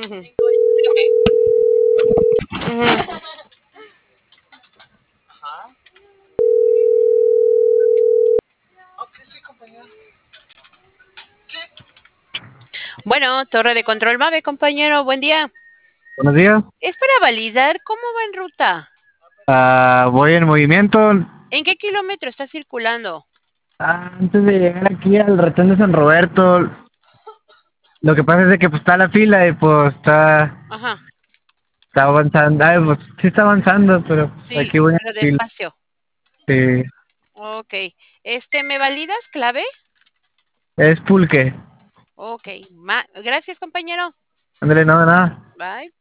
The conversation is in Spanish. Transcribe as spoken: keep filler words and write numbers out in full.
Ujú. Bueno, torre de control MAVE, compañero, buen día. Buenos días. Es para validar cómo va en ruta. Ah, voy en movimiento. ¿En qué kilómetro está circulando? Ah, antes de llegar aquí al retén de San Roberto, lo que pasa es de que pues está la fila y pues está, Ajá, está avanzando. Ay, pues sí está avanzando, pero sí, aquí voy en pero la fila. despacio. Sí. Ok. Este, ¿me validas clave? Es pulque. Ok. Ma- Gracias, compañero. Ándale, nada, nada. Bye.